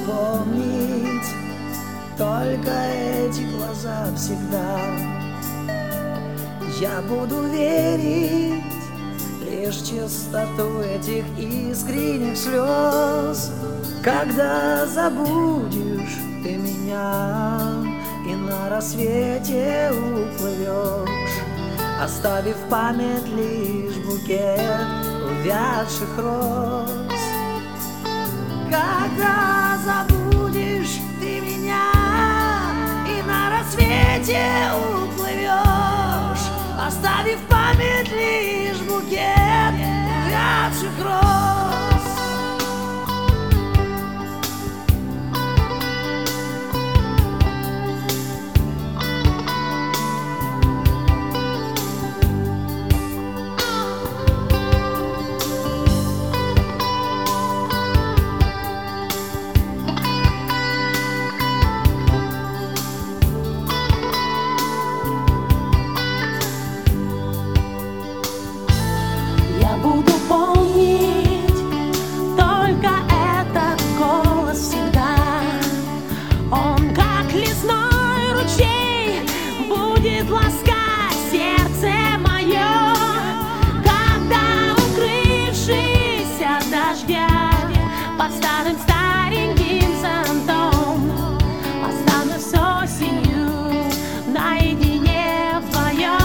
помнить только эти глаза всегда. Я буду верить лишь в чистоту этих искренних слез. Когда забудешь ты меня и на рассвете уплывешь, оставив в память лишь букет увядших роз. Когда забудешь ты меня и на рассвете уплывешь, оставив в память лишь букет увядших роз. Буду помнить только этот голос всегда. Он, как лесной ручей, будет ласкать сердце мое. Когда, укрывшись от дождя под старым стареньким зонтом, останусь осенью наедине вдвоем.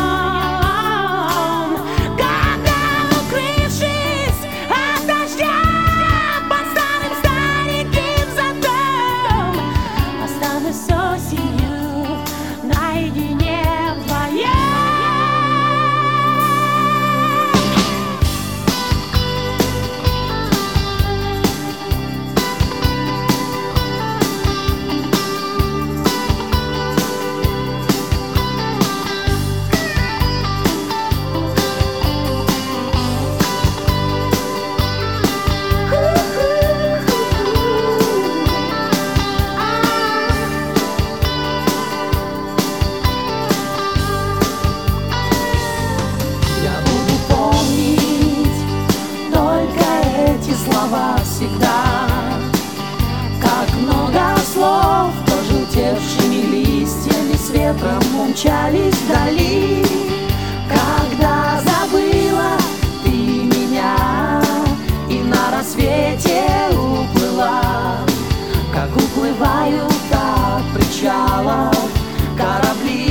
Всегда, как много слов, пожелтевшими листьями с ветром умчались вдали. Когда забыла ты меня и на рассвете уплыла, как уплывают от причалов корабли.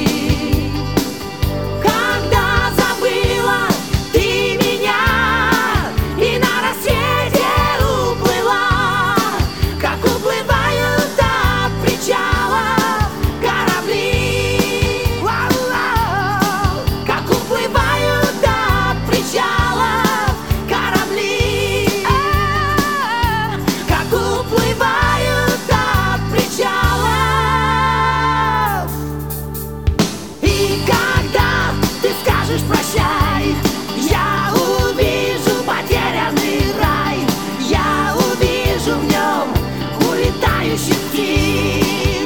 Прощай, я увижу потерянный рай, я увижу в нем улетающих птиц.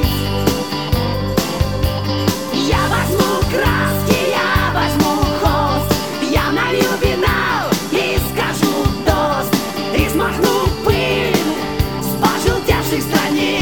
Я возьму краски, я возьму холст, я налью вина и скажу тост, и смахну пыль с пожелтевших страниц.